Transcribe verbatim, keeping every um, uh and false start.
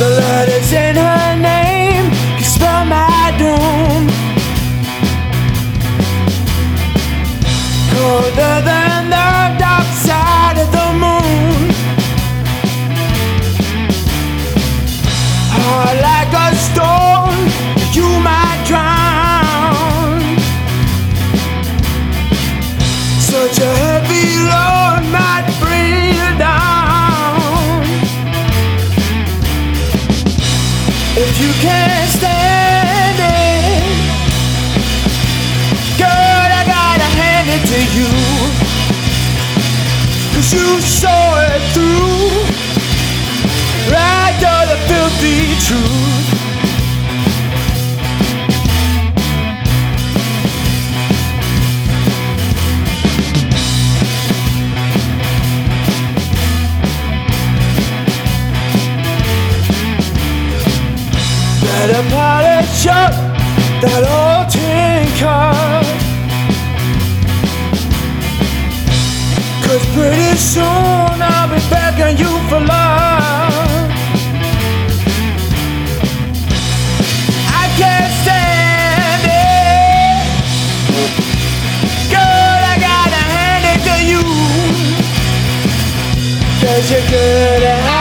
The letters in her name can spell my doom. Colder than the dark side of the moon. Hard like a stone, you might drown. Such a heavy load might bring you down. If you can't stand it, girl, I gotta hand it to you. 'Cause you saw it through, right to the filthy truth. Better polish up that old tin cup, 'cause pretty soon I'll be begging you for love. I can't stand it, girl, I gotta hand it to you, 'cause you're good at